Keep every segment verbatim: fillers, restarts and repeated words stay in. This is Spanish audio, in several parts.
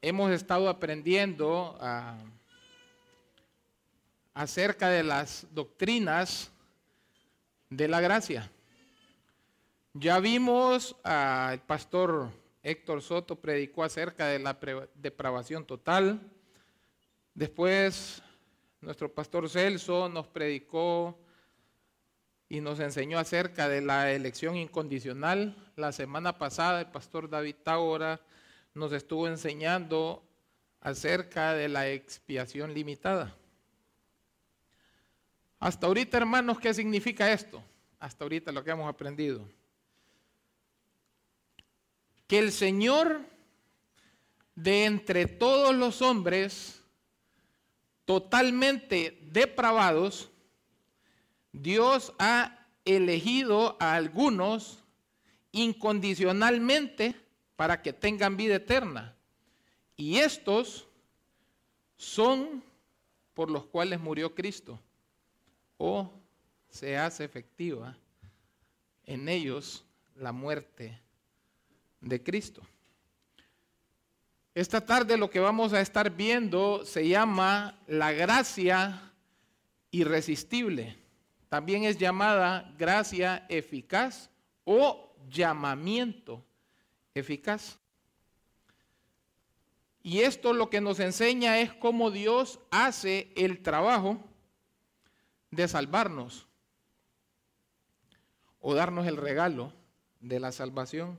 hemos estado aprendiendo ah, acerca de las doctrinas de la gracia. Ya vimos, ah, el pastor Héctor Soto predicó acerca de la depravación total. Después, nuestro pastor Celso nos predicó y nos enseñó acerca de la elección incondicional. La semana pasada, el pastor David Tábora nos estuvo enseñando acerca de la expiación limitada. Hasta ahorita, hermanos, ¿qué significa esto? Hasta ahorita lo que hemos aprendido. Que el Señor, de entre todos los hombres totalmente depravados, Dios ha elegido a algunos incondicionalmente para que tengan vida eterna. Y estos son por los cuales murió Cristo, o se hace efectiva en ellos la muerte de Cristo. Esta tarde lo que vamos a estar viendo se llama la gracia irresistible. También es llamada gracia eficaz o llamamiento eficaz. Y esto lo que nos enseña es cómo Dios hace el trabajo de salvarnos o darnos el regalo de la salvación.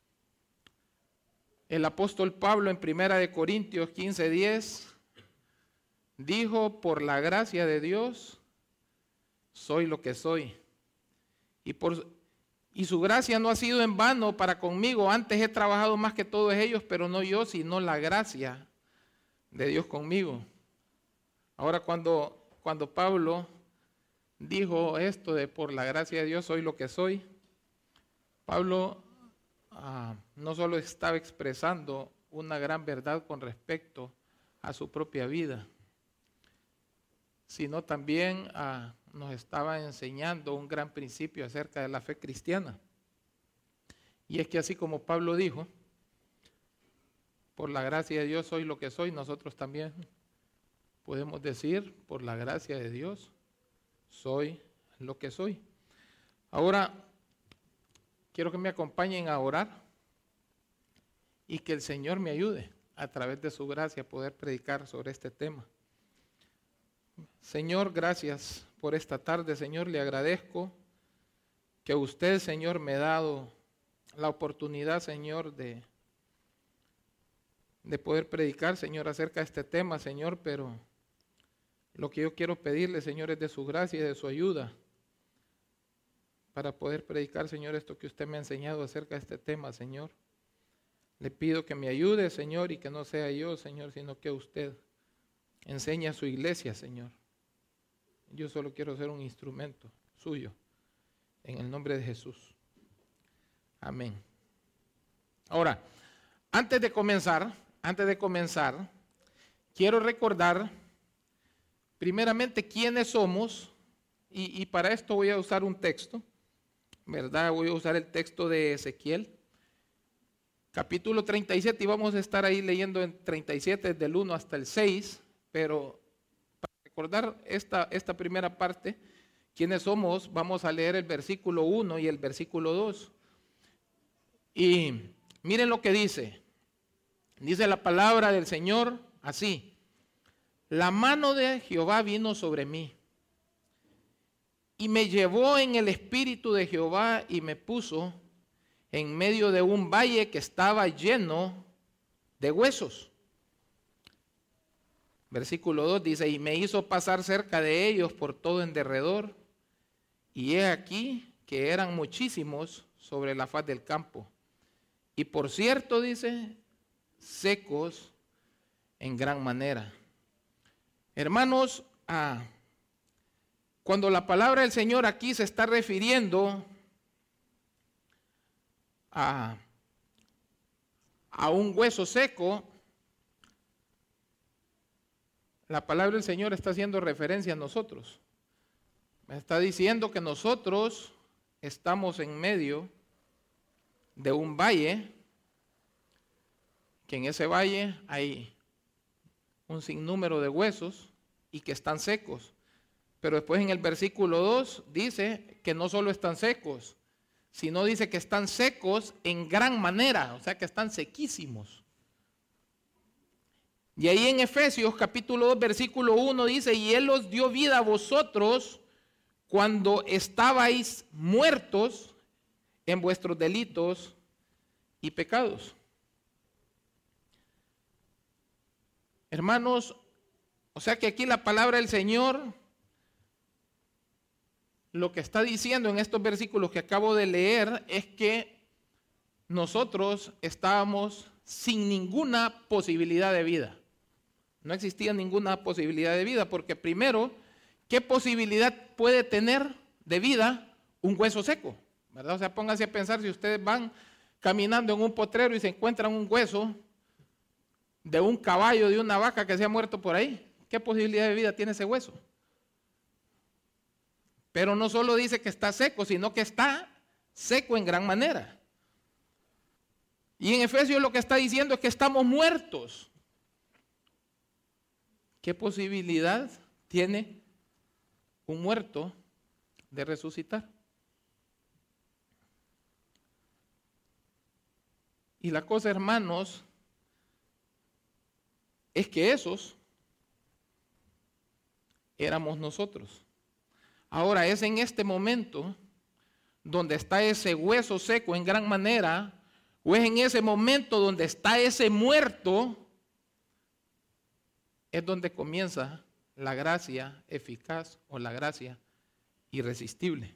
El apóstol Pablo en primera de Corintios quince diez dijo: por la gracia de Dios soy lo que soy. Y, por, y su gracia no ha sido en vano para conmigo. Antes he trabajado más que todos ellos, pero no yo, sino la gracia de Dios conmigo. Ahora cuando, cuando Pablo dijo esto de por la gracia de Dios soy lo que soy, Pablo ah, no solo estaba expresando una gran verdad con respecto a su propia vida, sino también ah, nos estaba enseñando un gran principio acerca de la fe cristiana. Y es que así como Pablo dijo, por la gracia de Dios soy lo que soy, nosotros también podemos decir, por la gracia de Dios soy lo que soy. Ahora, quiero que me acompañen a orar y que el Señor me ayude a través de su gracia a poder predicar sobre este tema. Señor, gracias por esta tarde. Señor, le agradezco que usted, Señor, me ha dado la oportunidad, Señor, de, de poder predicar, Señor, acerca de este tema, Señor, pero lo que yo quiero pedirle, Señor, es de su gracia y de su ayuda para poder predicar, Señor, esto que usted me ha enseñado acerca de este tema, Señor. Le pido que me ayude, Señor, y que no sea yo, Señor, sino que usted enseñe a su iglesia, Señor. Yo solo quiero ser un instrumento suyo, en el nombre de Jesús. Amén. Ahora, antes de comenzar, antes de comenzar, quiero recordar primeramente quiénes somos, y, y para esto voy a usar un texto, ¿verdad? Voy a usar el texto de Ezequiel, capítulo treinta y siete, y vamos a estar ahí leyendo en treinta y siete, desde el uno hasta el seis, pero para recordar esta, esta primera parte, quiénes somos, vamos a leer el versículo uno y el versículo dos. Y miren lo que dice, dice la palabra del Señor así: la mano de Jehová vino sobre mí, y me llevó en el espíritu de Jehová, y me puso en medio de un valle que estaba lleno de huesos. Versículo dos dice: y me hizo pasar cerca de ellos por todo en derredor, y he aquí que eran muchísimos sobre la faz del campo. Y por cierto, dice, secos en gran manera. Hermanos, ah, cuando la palabra del Señor aquí se está refiriendo a, a un hueso seco, la palabra del Señor está haciendo referencia a nosotros. Me está diciendo que nosotros estamos en medio de un valle que en ese valle hay un sinnúmero de huesos y que están secos. Pero después en el versículo dos dice que no solo están secos, sino dice que están secos en gran manera, o sea que están sequísimos. Y ahí en Efesios capítulo dos versículo uno dice, y Él os dio vida a vosotros cuando estabais muertos en vuestros delitos y pecados. Hermanos, o sea que aquí la palabra del Señor lo que está diciendo en estos versículos que acabo de leer es que nosotros estábamos sin ninguna posibilidad de vida. No existía ninguna posibilidad de vida, porque primero, ¿qué posibilidad puede tener de vida un hueso seco? ¿Verdad? O sea, pónganse a pensar si ustedes van caminando en un potrero y se encuentran un hueso de un caballo, de una vaca que se ha muerto por ahí. ¿Qué posibilidad de vida tiene ese hueso? Pero no solo dice que está seco, sino que está seco en gran manera. Y en Efesios lo que está diciendo es que estamos muertos. ¿Qué posibilidad tiene un muerto de resucitar? Y la cosa, hermanos, es que esos éramos nosotros. Ahora es en este momento donde está ese hueso seco en gran manera, o es en ese momento donde está ese muerto, es donde comienza la gracia eficaz o la gracia irresistible.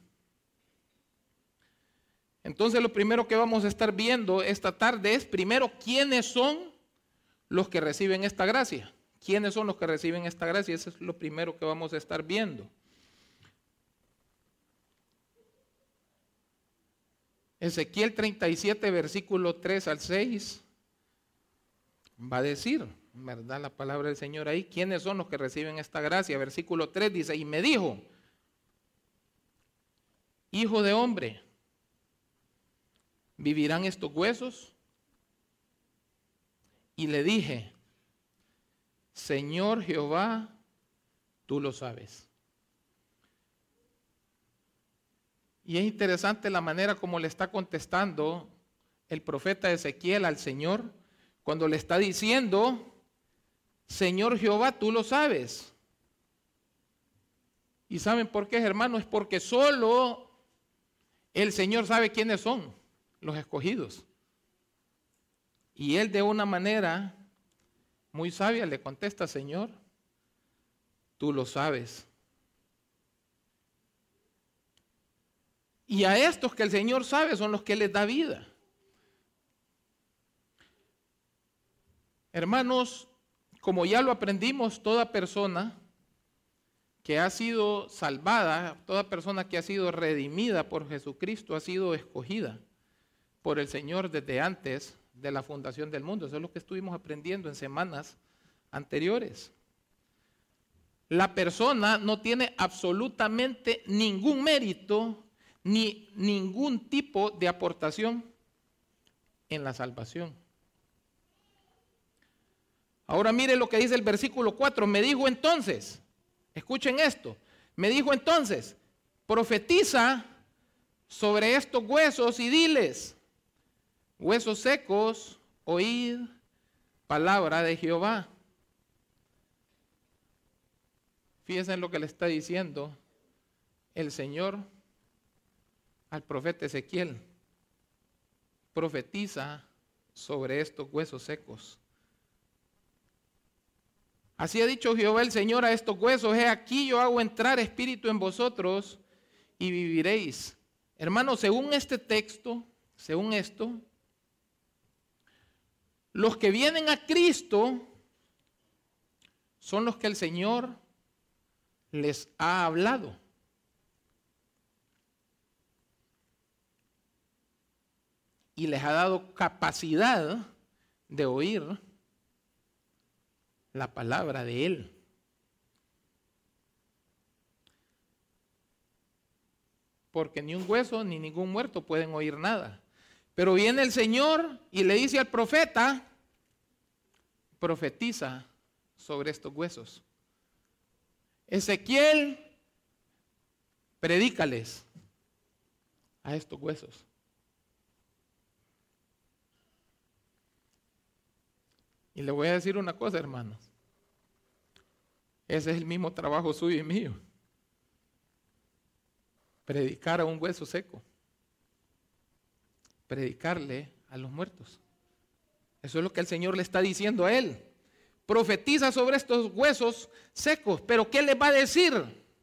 Entonces lo primero que vamos a estar viendo esta tarde es primero quiénes son los que reciben esta gracia. ¿Quiénes son los que reciben esta gracia? Eso es lo primero que vamos a estar viendo. Ezequiel treinta y siete, versículo tres al seis, va a decir, ¿verdad? La palabra del Señor ahí, ¿quiénes son los que reciben esta gracia? Versículo tres dice, y me dijo, hijo de hombre, ¿vivirán estos huesos? Y le dije, Señor Jehová, tú lo sabes. Y es interesante la manera como le está contestando el profeta Ezequiel al Señor, cuando le está diciendo, Señor Jehová, tú lo sabes. ¿Y saben por qué, hermanos? Es porque solo el Señor sabe quiénes son los escogidos. Y él de una manera muy sabia le contesta, Señor, tú lo sabes. Y a estos que el Señor sabe son los que les da vida. Hermanos, como ya lo aprendimos, toda persona que ha sido salvada, toda persona que ha sido redimida por Jesucristo ha sido escogida por el Señor desde antes de la fundación del mundo. Eso es lo que estuvimos aprendiendo en semanas anteriores. La persona no tiene absolutamente ningún mérito ni ningún tipo de aportación en la salvación. Ahora mire lo que dice el versículo cuatro. Me dijo entonces, escuchen esto, me dijo entonces, profetiza sobre estos huesos y diles, huesos secos, oíd palabra de Jehová. Fíjense en lo que le está diciendo el Señor al profeta Ezequiel. Profetiza sobre estos huesos secos. Así ha dicho Jehová el Señor a estos huesos, he aquí yo hago entrar espíritu en vosotros y viviréis. Hermanos, según este texto, según esto, los que vienen a Cristo son los que el Señor les ha hablado. Y les ha dado capacidad de oír la palabra de Él. Porque ni un hueso ni ningún muerto pueden oír nada. Pero viene el Señor y le dice al profeta, profetiza sobre estos huesos. Ezequiel, predícales a estos huesos. Y le voy a decir una cosa, hermanos. Ese es el mismo trabajo suyo y mío. Predicar a un hueso seco. Predicarle a los muertos. Eso es lo que el Señor le está diciendo a él. Profetiza sobre estos huesos secos. Pero ¿qué les va a decir?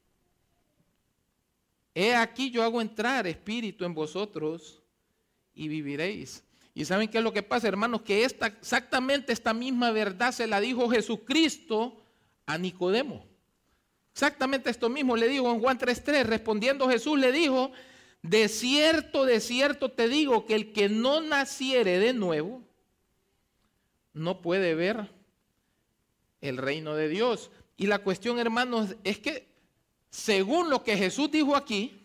He aquí yo hago entrar espíritu en vosotros y viviréis. ¿Y saben qué es lo que pasa, hermanos? Que esta, exactamente esta misma verdad se la dijo Jesucristo a Nicodemo. Exactamente esto mismo le dijo en Juan tres tres. Respondiendo Jesús le dijo: de cierto, de cierto te digo que el que no naciere de nuevo no puede ver el reino de Dios. Y la cuestión, hermanos, es que según lo que Jesús dijo aquí,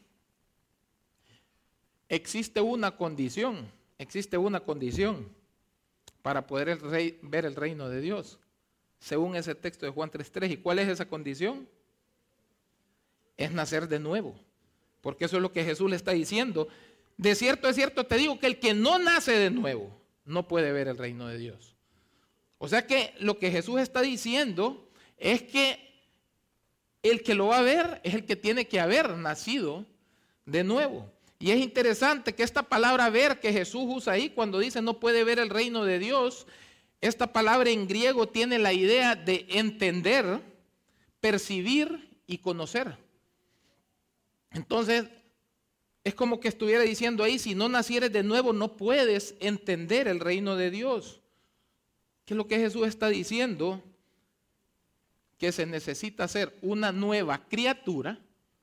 existe una condición, existe una condición para poder el rey, ver el reino de Dios, según ese texto de Juan tres tres. ¿Y cuál es esa condición? Es nacer de nuevo, porque eso es lo que Jesús le está diciendo. De cierto, de cierto te digo que el que no nace de nuevo no puede ver el reino de Dios. O sea que lo que Jesús está diciendo es que el que lo va a ver es el que tiene que haber nacido de nuevo. Y es interesante que esta palabra ver que Jesús usa ahí cuando dice no puede ver el reino de Dios, esta palabra en griego tiene la idea de entender, percibir y conocer. Entonces, es como que estuviera diciendo ahí, si no nacieres de nuevo no puedes entender el reino de Dios. ¿Qué es lo que Jesús está diciendo? Que se necesita ser una nueva criatura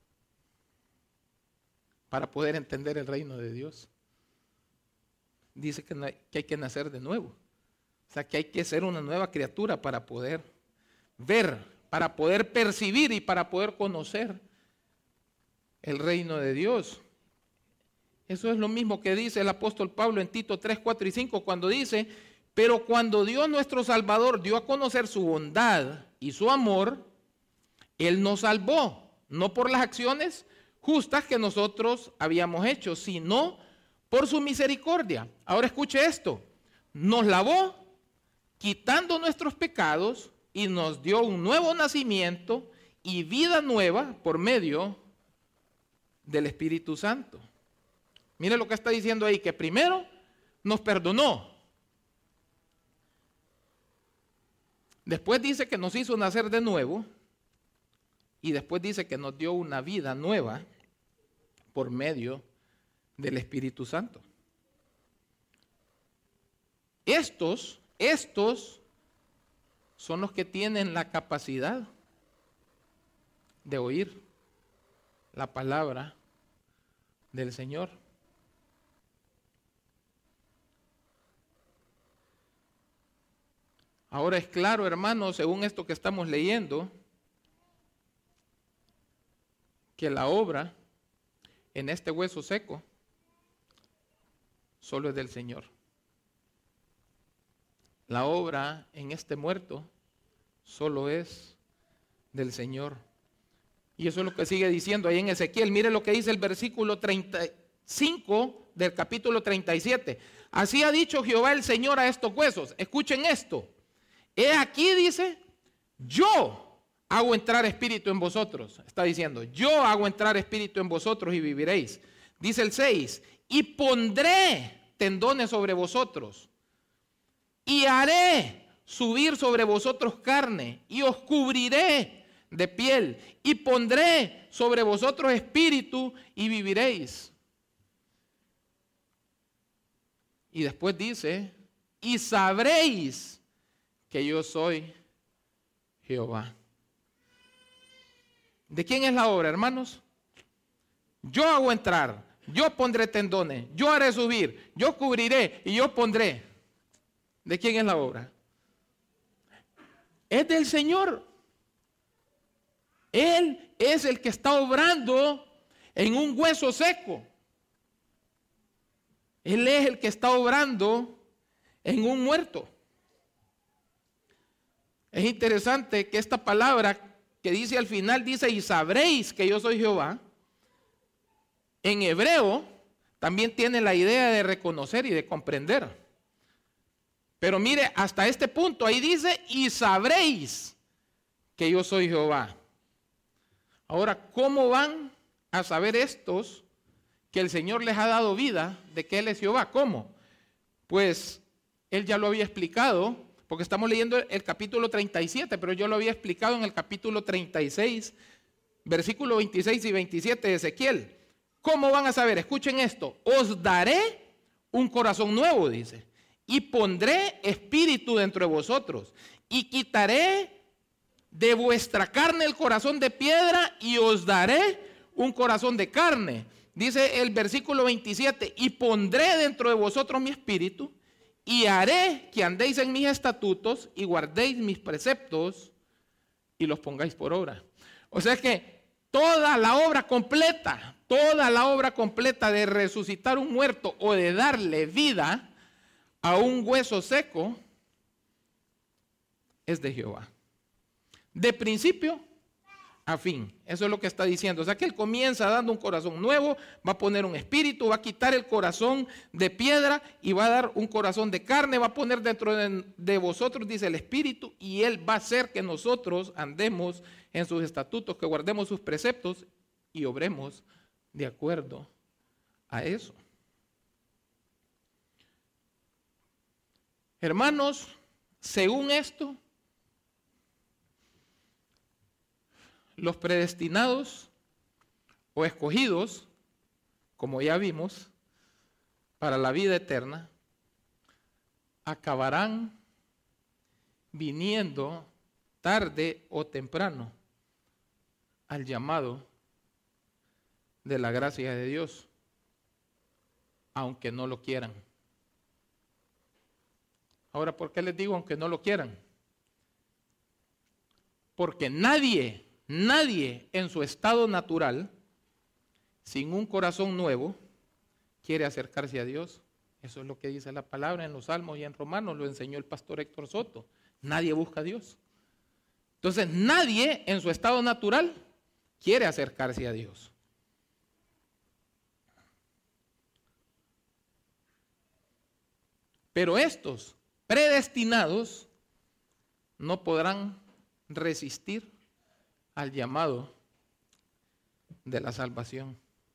para poder entender el reino de Dios. Dice que, no hay, que hay que nacer de nuevo. O sea, que hay que ser una nueva criatura para poder ver, para poder percibir y para poder conocer el reino de Dios. Eso es lo mismo que dice el apóstol Pablo en Tito tres, cuatro y cinco cuando dice: pero cuando Dios nuestro Salvador dio a conocer su bondad y su amor, Él nos salvó, no por las acciones justas que nosotros habíamos hecho, sino por su misericordia. Ahora escuche esto: nos lavó quitando nuestros pecados y nos dio un nuevo nacimiento y vida nueva por medio del Espíritu Santo. Mire lo que está diciendo ahí, que primero nos perdonó. Después dice que nos hizo nacer de nuevo y después dice que nos dio una vida nueva por medio del Espíritu Santo. Estos, estos son los que tienen la capacidad de oír la palabra del Señor. Ahora es claro, hermanos, según esto que estamos leyendo, que la obra en este hueso seco solo es del Señor. La obra en este muerto solo es del Señor. Y eso es lo que sigue diciendo ahí en Ezequiel. Mire lo que dice el versículo treinta y cinco del capítulo treinta y siete. Así ha dicho Jehová el Señor a estos huesos. Escuchen esto. He aquí, dice, yo hago entrar espíritu en vosotros. Está diciendo, yo hago entrar espíritu en vosotros y viviréis. Dice el seis, y pondré tendones sobre vosotros, y haré subir sobre vosotros carne, y os cubriré de piel, y pondré sobre vosotros espíritu, y viviréis. Y después dice, y sabréis que yo soy Jehová. ¿De quién es la obra, hermanos? Yo hago entrar, yo pondré tendones, yo haré subir, yo cubriré y yo pondré. ¿De quién es la obra? Es del Señor. Él es el que está obrando en un hueso seco. Él es el que está obrando en un muerto. Es interesante que esta palabra que dice al final, dice, y sabréis que yo soy Jehová. En hebreo también tiene la idea de reconocer y de comprender. Pero mire, hasta este punto, ahí dice, y sabréis que yo soy Jehová. Ahora, ¿cómo van a saber estos que el Señor les ha dado vida de que Él es Jehová? ¿Cómo? Pues Él ya lo había explicado, porque estamos leyendo el capítulo treinta y siete, pero yo lo había explicado en el capítulo treinta y seis, versículos veintiséis y veintisiete de Ezequiel. ¿Cómo van a saber? Escuchen esto. Os daré un corazón nuevo, dice, y pondré espíritu dentro de vosotros, y quitaré de vuestra carne el corazón de piedra, y os daré un corazón de carne. Dice el versículo veintisiete, y pondré dentro de vosotros mi espíritu, y haré que andéis en mis estatutos, y guardéis mis preceptos, y los pongáis por obra. O sea que toda la obra completa, toda la obra completa de resucitar un muerto o de darle vida a un hueso seco es de Jehová. De principio a fin. Eso es lo que está diciendo. O sea que Él comienza dando un corazón nuevo, va a poner un espíritu, va a quitar el corazón de piedra y va a dar un corazón de carne, va a poner dentro de, de vosotros, dice el espíritu, y Él va a hacer que nosotros andemos en sus estatutos, que guardemos sus preceptos y obremos de acuerdo a eso. Hermanos, según esto, los predestinados o escogidos, como ya vimos, para la vida eterna, acabarán viniendo tarde o temprano al llamado de la gracia de Dios, aunque no lo quieran. Ahora, ¿por qué les digo aunque no lo quieran? Porque nadie, nadie en su estado natural, sin un corazón nuevo, quiere acercarse a Dios. Eso es lo que dice la palabra en los Salmos y en Romanos, lo enseñó el pastor Héctor Soto. Nadie busca a Dios. Entonces, nadie en su estado natural quiere acercarse a Dios. Pero estos predestinados no podrán resistir al llamado de la salvación.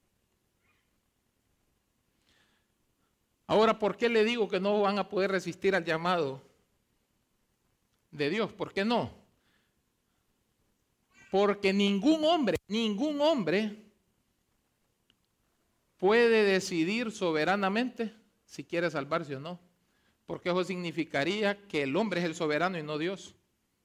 Ahora, ¿por qué le digo que no van a poder resistir al llamado de Dios? ¿Por qué no? Porque ningún hombre, ningún hombre puede decidir soberanamente si quiere salvarse o no. Porque eso significaría que el hombre es el soberano y no Dios.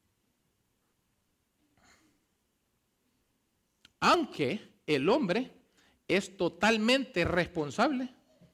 Aunque el hombre es totalmente responsable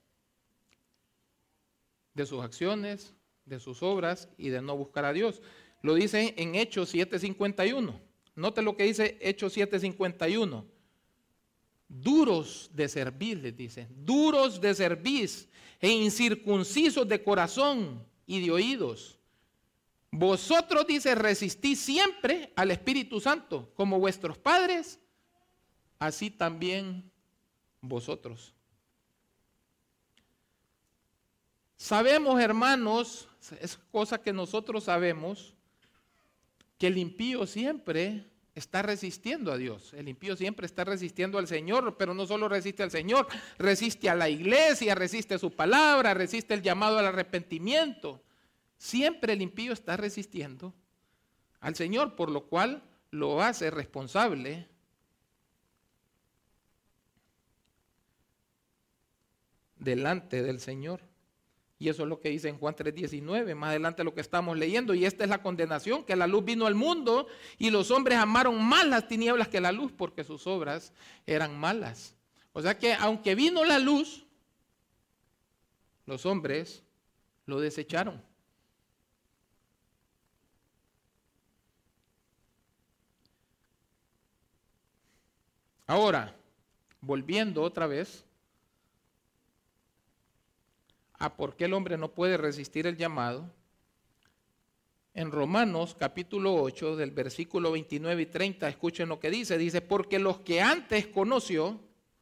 de sus acciones, de sus obras y de no buscar a Dios. Lo dice en Hechos siete cincuenta y uno. Note lo que dice Hechos siete cincuenta y uno. Duros de servir, les dice, duros de servir e incircuncisos de corazón y de oídos. Vosotros, dice, resistís siempre al Espíritu Santo, como vuestros padres, así también vosotros. Sabemos, hermanos, es cosa que nosotros sabemos, que el impío siempre está resistiendo a Dios. El impío siempre está resistiendo al Señor, pero no solo resiste al Señor, resiste a la iglesia, resiste su palabra, resiste el llamado al arrepentimiento. Siempre el impío está resistiendo al Señor, por lo cual lo hace responsable delante del Señor. Y eso es lo que dice en Juan tres diecinueve, más adelante lo que estamos leyendo. Y esta es la condenación, que la luz vino al mundo y los hombres amaron más las tinieblas que la luz porque sus obras eran malas. O sea que aunque vino la luz, los hombres lo desecharon. Ahora, volviendo otra vez a por qué el hombre no puede resistir el llamado. en Romanos capítulo ocho, del versículo veintinueve y treinta, escuchen lo que dice. Dice, porque los que antes conoció,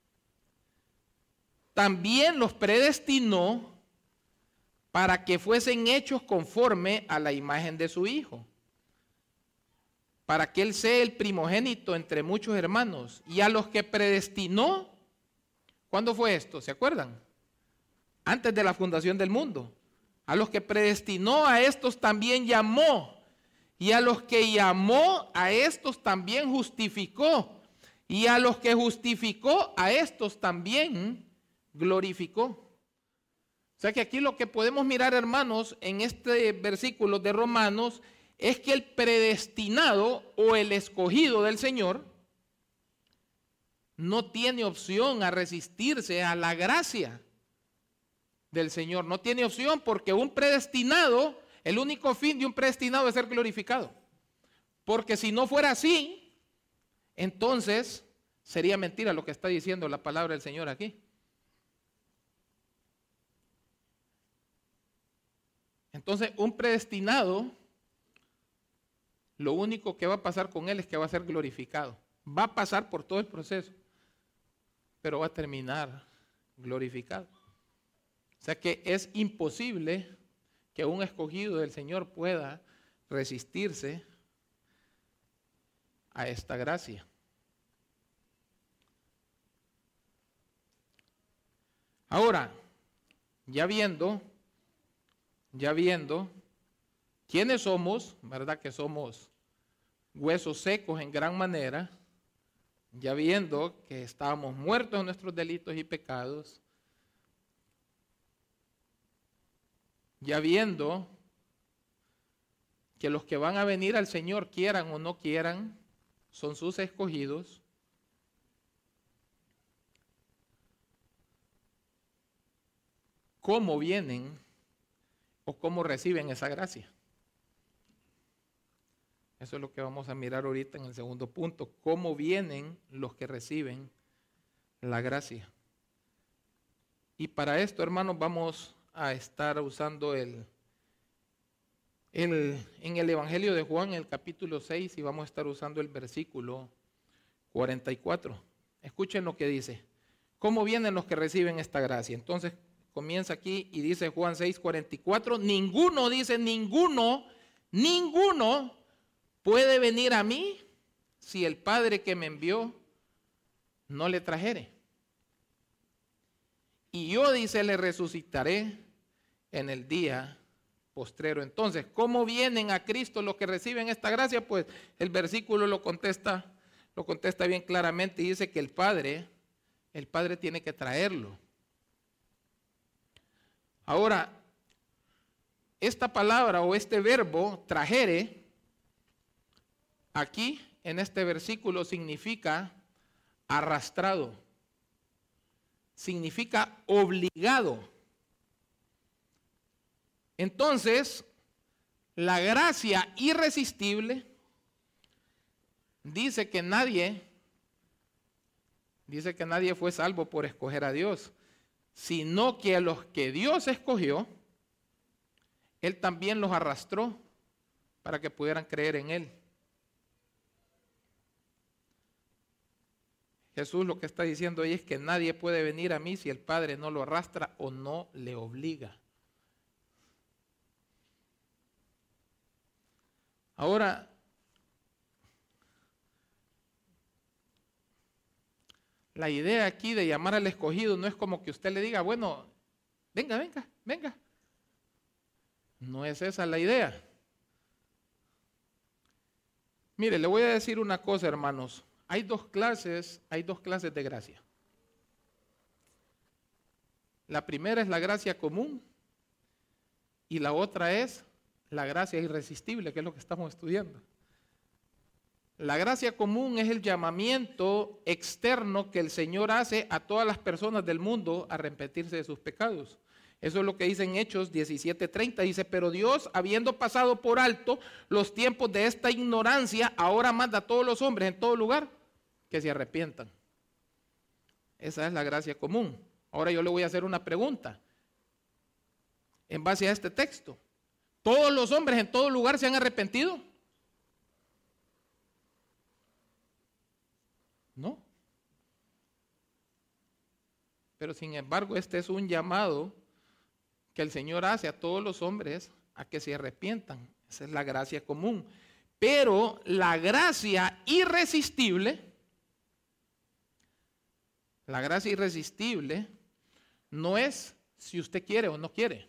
también los predestinó para que fuesen hechos conforme a la imagen de su Hijo, para que Él sea el primogénito entre muchos hermanos. Y a los que predestinó, ¿cuándo fue esto? ¿Se acuerdan? Antes de la fundación del mundo. A los que predestinó, a estos también llamó. Y a los que llamó, a estos también justificó. Y a los que justificó, a estos también glorificó. O sea que aquí lo que podemos mirar, hermanos, en este versículo de Romanos, es que el predestinado o el escogido del Señor no tiene opción a resistirse a la gracia del Señor. No tiene opción, porque un predestinado, el único fin de un predestinado es ser glorificado. Porque si no fuera así, entonces sería mentira lo que está diciendo la palabra del Señor aquí. Entonces, un predestinado, lo único que va a pasar con él es que va a ser glorificado. Va a pasar por todo el proceso, pero va a terminar glorificado. O sea que es imposible que un escogido del Señor pueda resistirse a esta gracia. Ahora, ya viendo, ya viendo quiénes somos, ¿verdad? Que somos huesos secos en gran manera, ya viendo que estábamos muertos en nuestros delitos y pecados, ya viendo que los que van a venir al Señor, quieran o no quieran, son sus escogidos. ¿Cómo vienen o cómo reciben esa gracia? Eso es lo que vamos a mirar ahorita en el segundo punto. ¿Cómo vienen los que reciben la gracia? Y para esto, hermanos, vamos a estar usando el, el en el Evangelio de Juan, el capítulo seis, y vamos a estar usando el versículo cuarenta y cuatro. Escuchen lo que dice. ¿Cómo vienen los que reciben esta gracia? Entonces comienza aquí y dice Juan seis, cuarenta y cuatro. Ninguno, dice, ninguno, ninguno puede venir a mí si el Padre que me envió no le trajere. Y yo, dice, le resucitaré en el día postrero. Entonces, ¿cómo vienen a Cristo los que reciben esta gracia? Pues el versículo lo contesta, lo contesta bien claramente y dice que el Padre, el Padre tiene que traerlo. Ahora, esta palabra o este verbo, trajere, aquí en este versículo significa arrastrado, significa obligado. Entonces, la gracia irresistible dice que nadie, dice que nadie fue salvo por escoger a Dios, sino que a los que Dios escogió, Él también los arrastró para que pudieran creer en Él. Jesús lo que está diciendo ahí es que nadie puede venir a mí si el Padre no lo arrastra o no le obliga. Ahora, la idea aquí de llamar al escogido no es como que usted le diga, bueno, venga, venga, venga. No es esa la idea. Mire, le voy a decir una cosa, hermanos. Hay dos clases, hay dos clases de gracia. La primera es la gracia común y la otra es la gracia irresistible, que es lo que estamos estudiando. La gracia común es el llamamiento externo que el Señor hace a todas las personas del mundo a arrepentirse de sus pecados. Eso es lo que dice en Hechos diecisiete treinta. Dice, pero Dios, habiendo pasado por alto los tiempos de esta ignorancia, ahora manda a todos los hombres en todo lugar que se arrepientan. Esa es la gracia común. Ahora yo le voy a hacer una pregunta en base a este texto. ¿Todos los hombres en todo lugar se han arrepentido? No. Pero sin embargo, este es un llamado que el Señor hace a todos los hombres a que se arrepientan. Esa es la gracia común. Pero la gracia irresistible, la gracia irresistible no es si usted quiere o no quiere.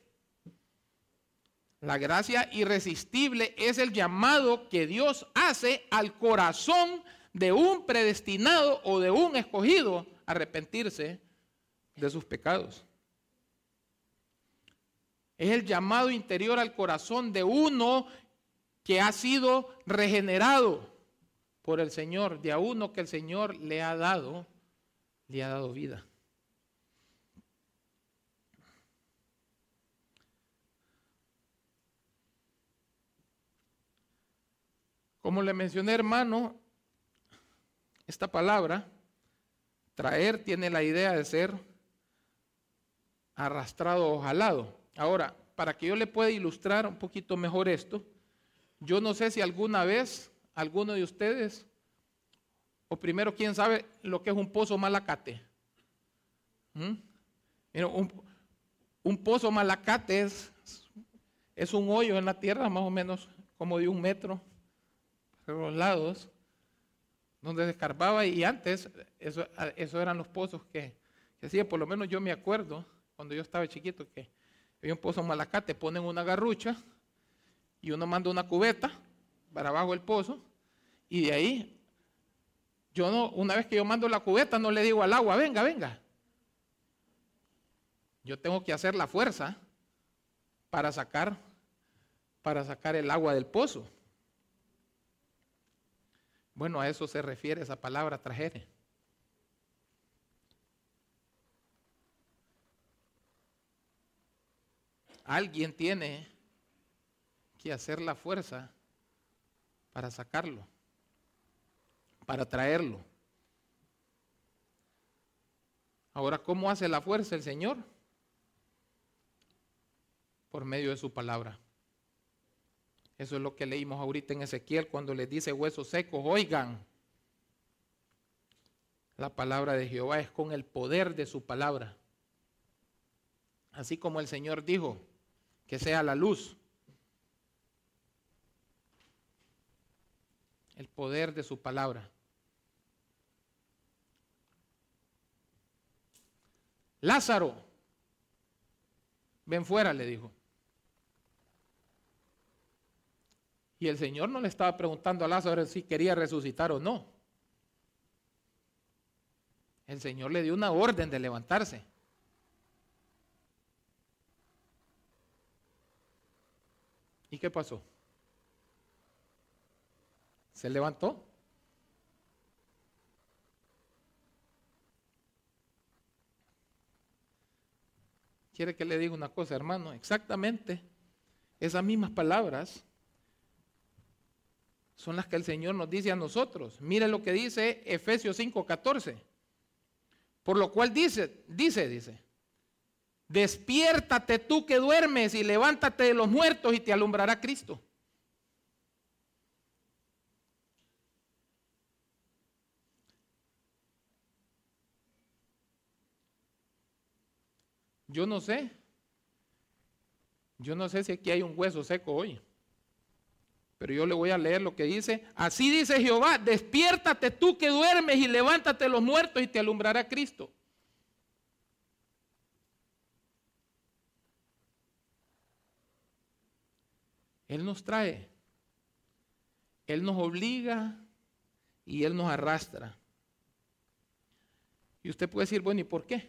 La gracia irresistible es el llamado que Dios hace al corazón de un predestinado o de un escogido a arrepentirse de sus pecados. Es el llamado interior al corazón de uno que ha sido regenerado por el Señor, de a uno que el Señor le ha dado, le ha dado vida. Como le mencioné, hermano, esta palabra, traer, tiene la idea de ser arrastrado o jalado. Ahora, para que yo le pueda ilustrar un poquito mejor esto, yo no sé si alguna vez alguno de ustedes, o primero, ¿quién sabe lo que es un pozo malacate? ¿Mm? Mira, un, un pozo malacate es, es un hoyo en la tierra más o menos como de un metro por los lados, donde se escarbaba, y antes eso, eso eran los pozos que, que hacía, por lo menos yo me acuerdo cuando yo estaba chiquito que había un pozo malacate, ponen una garrucha y uno manda una cubeta para abajo del pozo, y de ahí yo no, una vez que yo mando la cubeta no le digo al agua, venga, venga. Yo tengo que hacer la fuerza para sacar, para sacar el agua del pozo. Bueno, a eso se refiere esa palabra trajer. Alguien tiene que hacer la fuerza para sacarlo, para traerlo. Ahora, ¿cómo hace la fuerza el Señor? Por medio de su palabra. Eso es lo que leímos ahorita en Ezequiel cuando les dice huesos secos, oigan. La palabra de Jehová es con el poder de su palabra. Así como el Señor dijo que sea la luz. El poder de su palabra. Lázaro, ven fuera, le dijo. Y el Señor no le estaba preguntando a Lázaro si quería resucitar o no. El Señor le dio una orden de levantarse. ¿Y qué pasó? ¿Se levantó? ¿Quiere que le diga una cosa, hermano? Exactamente esas mismas palabras son las que el Señor nos dice a nosotros. Mire lo que dice Efesios cinco catorce. Por lo cual dice, dice, dice, despiértate tú que duermes y levántate de los muertos y te alumbrará Cristo. Yo no sé, yo no sé si aquí hay un hueso seco hoy, pero yo le voy a leer lo que dice. Así dice Jehová, despiértate tú que duermes y levántate de los muertos y te alumbrará Cristo. Él nos trae, Él nos obliga y Él nos arrastra. Y usted puede decir, bueno, ¿y por qué?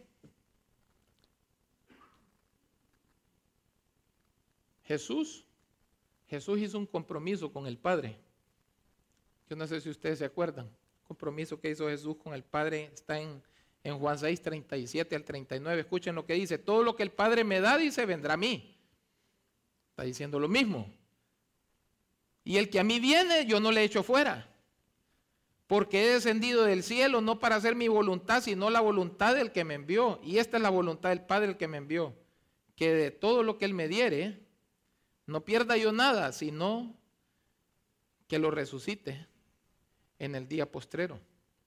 Jesús, Jesús hizo un compromiso con el Padre. Yo no sé si ustedes se acuerdan. El compromiso que hizo Jesús con el Padre está en, en Juan seis, treinta y siete al treinta y nueve. Escuchen lo que dice. Todo lo que el Padre me da, dice, vendrá a mí. Está diciendo lo mismo. Y el que a mí viene, yo no le echo fuera. Porque he descendido del cielo no para hacer mi voluntad, sino la voluntad del que me envió. Y esta es la voluntad del Padre el que me envió. Que de todo lo que Él me diere, no pierda yo nada, sino que lo resucite en el día postrero.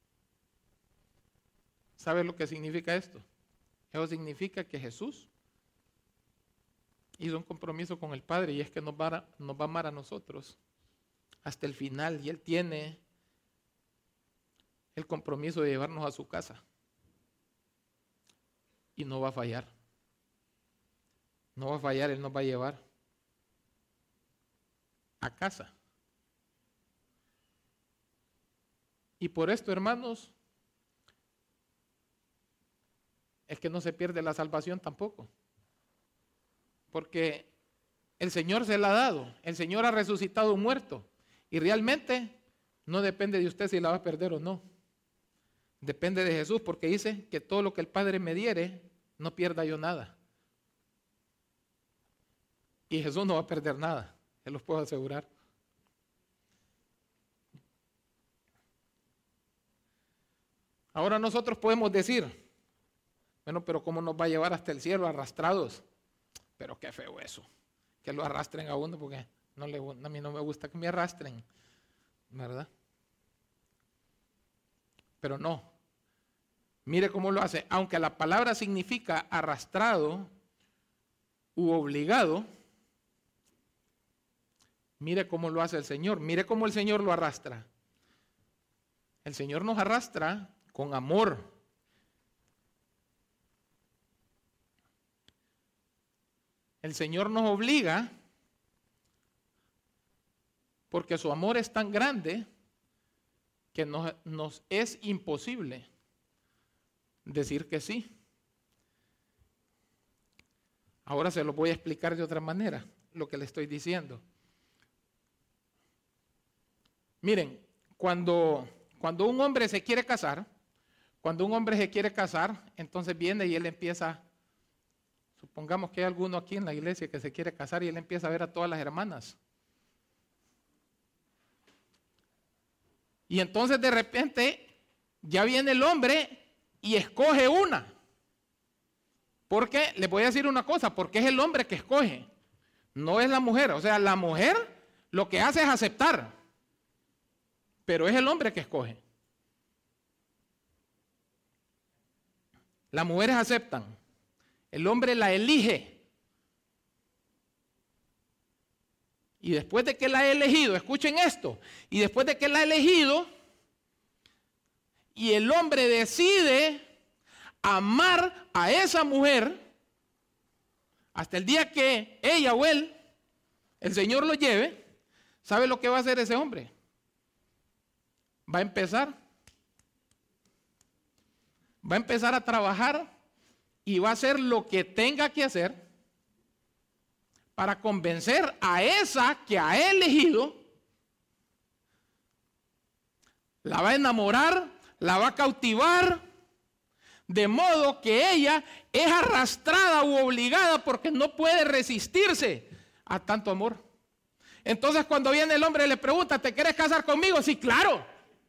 ¿Sabe lo que significa esto? Eso significa que Jesús hizo un compromiso con el Padre, y es que nos va, a, nos va a amar a nosotros hasta el final, y Él tiene el compromiso de llevarnos a su casa y no va a fallar. No va a fallar, Él nos va a llevar a casa. Y por esto, hermanos, es que no se pierde la salvación tampoco. Porque el Señor se la ha dado. El Señor ha resucitado un muerto. Y realmente no depende de usted si la va a perder o no. Depende de Jesús, porque dice que todo lo que el Padre me diere, no pierda yo nada. Y Jesús no va a perder nada, se los puedo asegurar. Ahora nosotros podemos decir, bueno, pero ¿cómo nos va a llevar hasta el cielo arrastrados? Pero qué feo eso, que lo arrastren a uno, porque no le, a mí no me gusta que me arrastren, ¿verdad? Pero no, mire cómo lo hace. Aunque la palabra significa arrastrado u obligado, mire cómo lo hace el Señor, mire cómo el Señor lo arrastra. El Señor nos arrastra con amor. El Señor nos obliga porque su amor es tan grande que nos, nos es imposible decir que sí. Ahora se lo voy a explicar de otra manera, lo que le estoy diciendo. Miren, cuando, cuando un hombre se quiere casar, cuando un hombre se quiere casar, entonces viene y él empieza, supongamos que hay alguno aquí en la iglesia que se quiere casar y él empieza a ver a todas las hermanas. Y entonces de repente ya viene el hombre y escoge una. Porque, les voy a decir una cosa, porque es el hombre que escoge, no es la mujer. O sea, la mujer lo que hace es aceptar, pero es el hombre que escoge. Las mujeres aceptan, el hombre la elige. Y después de que la ha elegido, escuchen esto, y después de que la ha elegido, y el hombre decide amar a esa mujer, hasta el día que ella o él, el Señor lo lleve, ¿sabe lo que va a hacer ese hombre? Va a empezar, va a empezar a trabajar y va a hacer lo que tenga que hacer para convencer a esa que ha elegido, la va a enamorar, la va a cautivar, de modo que ella es arrastrada u obligada porque no puede resistirse a tanto amor. Entonces cuando viene el hombre y le pregunta, ¿te quieres casar conmigo? Sí, claro.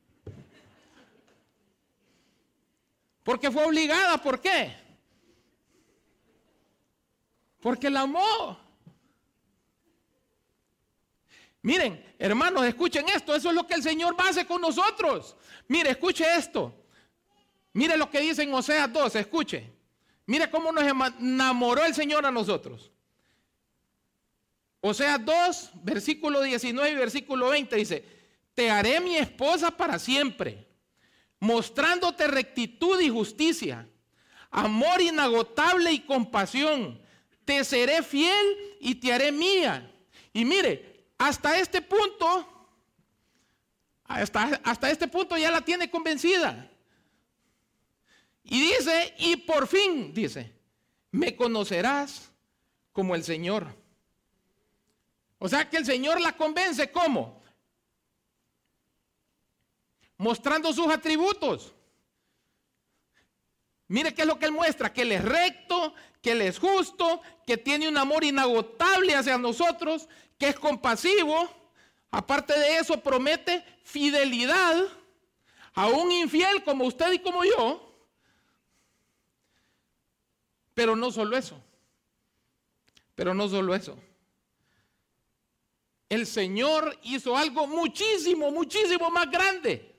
Porque fue obligada, ¿por qué? Porque la amó. Miren, hermanos, escuchen esto, eso es lo que el Señor hace con nosotros. Mire, escuche esto. Mire lo que dice en Oseas dos, escuche. Mire cómo nos enamoró el Señor a nosotros. Oseas dos, versículo diecinueve y versículo veinte dice, te haré mi esposa para siempre, mostrándote rectitud y justicia, amor inagotable y compasión. Te seré fiel y te haré mía. Y mire, hasta este punto, hasta, hasta este punto ya la tiene convencida. Y dice, y por fin, dice, me conocerás como el Señor. O sea que el Señor la convence, ¿cómo? Mostrando sus atributos. Mire qué es lo que Él muestra, que Él es recto, que Él es justo, que tiene un amor inagotable hacia nosotros, que es compasivo. Aparte de eso, promete fidelidad a un infiel como usted y como yo. Pero no solo eso, pero no solo eso, el Señor hizo algo muchísimo, muchísimo más grande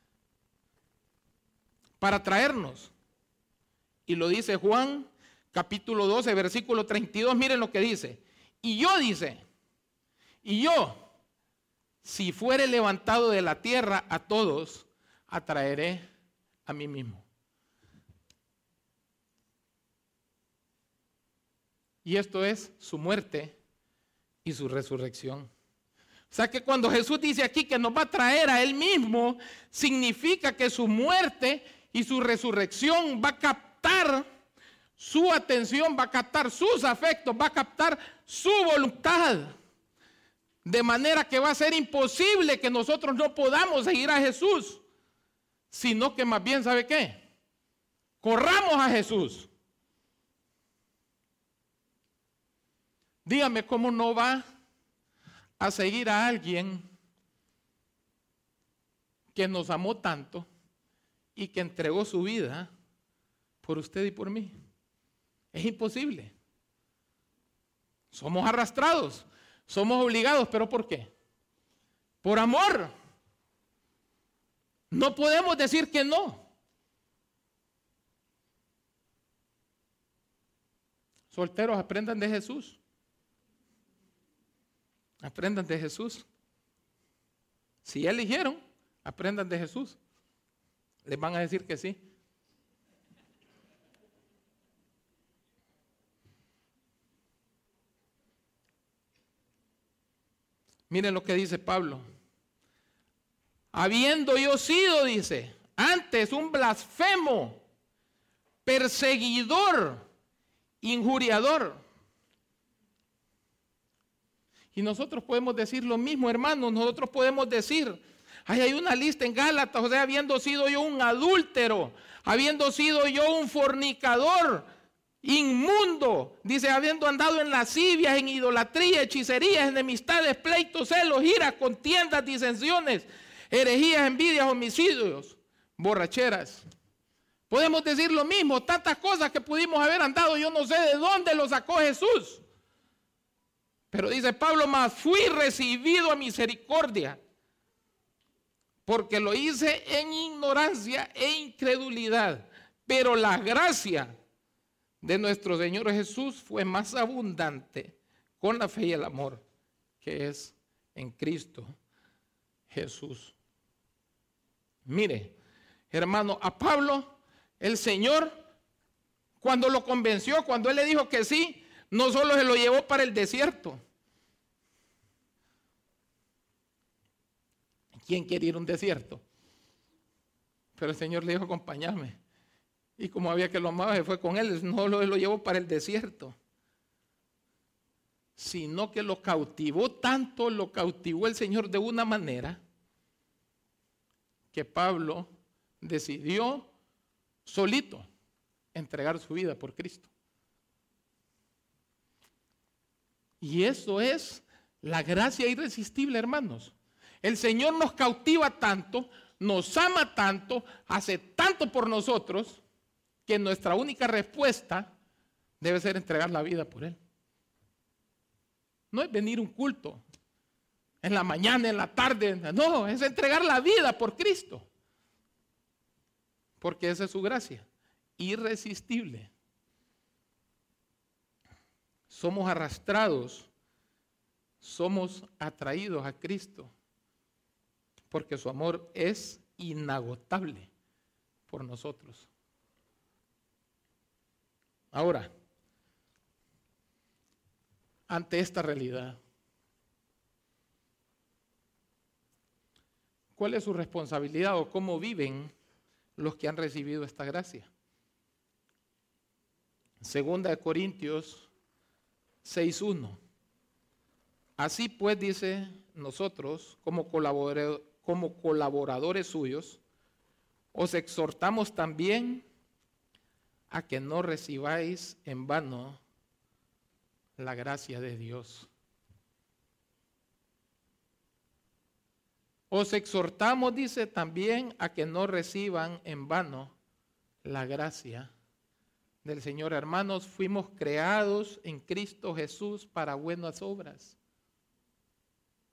para traernos. Y lo dice Juan, capítulo doce, versículo treinta y dos. Miren lo que dice. Y yo, dice, y yo, si fuere levantado de la tierra, a todos atraeré a mí mismo. Y esto es su muerte y su resurrección. O sea que cuando Jesús dice aquí que nos va a traer a Él mismo, significa que su muerte y su resurrección va a captar su atención, va a captar sus afectos, va a captar su voluntad. De manera que va a ser imposible que nosotros no podamos seguir a Jesús, sino que más bien, ¿sabe qué? Corramos a Jesús. Dígame cómo no va a seguir a alguien que nos amó tanto y que entregó su vida por usted y por mí. Es imposible. Somos arrastrados, somos obligados, ¿pero por qué? Por amor. No podemos decir que no. Solteros, aprendan de Jesús. Aprendan de Jesús. Si ya eligieron, aprendan de Jesús. Les van a decir que sí. Miren lo que dice Pablo. Habiendo yo sido, dice, antes un blasfemo, perseguidor, injuriador. Y nosotros podemos decir lo mismo, hermanos. Nosotros podemos decir, ay, hay una lista en Gálatas, o sea, habiendo sido yo un adúltero, habiendo sido yo un fornicador, inmundo, dice, habiendo andado en lascivias, en idolatría, hechicerías, enemistades, pleitos, celos, iras, contiendas, disensiones, herejías, envidias, homicidios, borracheras. Podemos decir lo mismo, tantas cosas que pudimos haber andado, yo no sé de dónde lo sacó Jesús. Pero dice Pablo, mas fui recibido a misericordia, porque lo hice en ignorancia e incredulidad. Pero la gracia de nuestro Señor Jesús fue más abundante con la fe y el amor que es en Cristo Jesús. Mire, hermano, a Pablo, el Señor, cuando lo convenció, cuando él le dijo que sí, no solo se lo llevó para el desierto. ¿Quién quiere ir a un desierto? Pero el Señor le dijo, acompáñame. Y como había que lo amaba, se fue con él. No lo, lo llevó para el desierto, sino que lo cautivó tanto, lo cautivó el Señor de una manera que Pablo decidió solito entregar su vida por Cristo. Y eso es la gracia irresistible, hermanos. El Señor nos cautiva tanto, nos ama tanto, hace tanto por nosotros, que nuestra única respuesta debe ser entregar la vida por Él. No es venir a un culto en la mañana, en la tarde, no, es entregar la vida por Cristo. Porque esa es su gracia, irresistible. Somos arrastrados, somos atraídos a Cristo, porque su amor es inagotable por nosotros. Ahora, ante esta realidad, ¿cuál es su responsabilidad o cómo viven los que han recibido esta gracia? Segunda de Corintios seis uno. Así pues, dice, nosotros como colaboradores, como colaboradores suyos, os exhortamos también a que no recibáis en vano la gracia de Dios. Os exhortamos, dice, también a que no reciban en vano la gracia del Señor. Hermanos, fuimos creados en Cristo Jesús para buenas obras.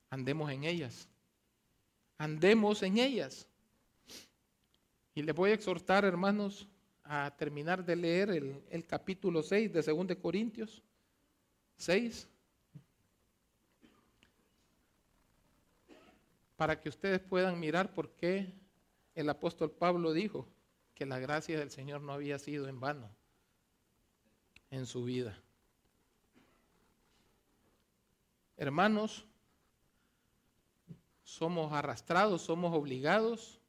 andemos en ellas. Andemos en ellas. Y les voy a exhortar, hermanos, a terminar de leer el, el capítulo seis de Segunda de Corintios seis, para que ustedes puedan mirar por qué el apóstol Pablo dijo que la gracia del Señor no había sido en vano en su vida. Hermanos, somos arrastrados, somos obligados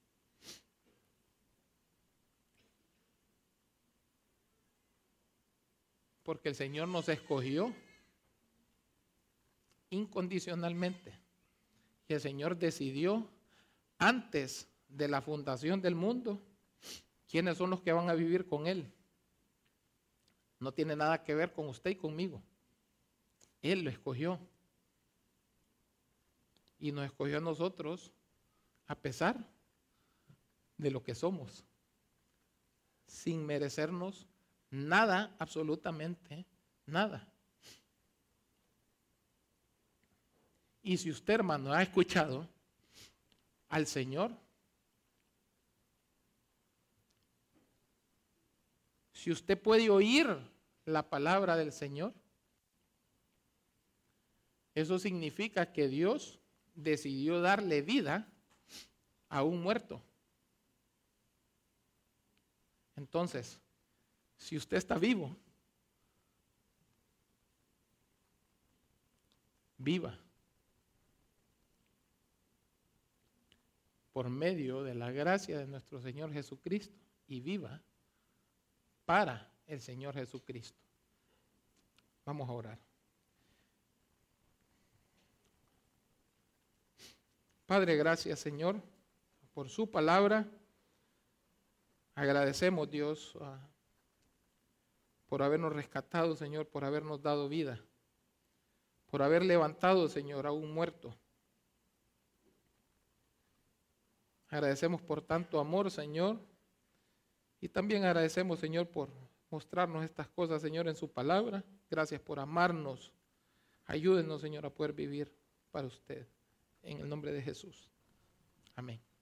porque el Señor nos escogió incondicionalmente. Y el Señor decidió antes de la fundación del mundo quiénes son los que van a vivir con Él. No tiene nada que ver con usted y conmigo. Él lo escogió. Y nos escogió a nosotros a pesar de lo que somos, sin merecernos nada, absolutamente nada. Y si usted, hermano, ha escuchado al Señor, si usted puede oír la palabra del Señor, eso significa que Dios decidió darle vida a un muerto. Entonces, si usted está vivo, viva por medio de la gracia de nuestro Señor Jesucristo y viva para el Señor Jesucristo. Vamos a orar. Padre, gracias, Señor, por su palabra. Agradecemos, Dios, uh, por habernos rescatado, Señor, por habernos dado vida, por haber levantado, Señor, a un muerto. Agradecemos por tanto amor, Señor, y también agradecemos, Señor, por mostrarnos estas cosas, Señor, en su palabra. Gracias por amarnos. Ayúdenos, Señor, a poder vivir para usted. En el nombre de Jesús. Amén.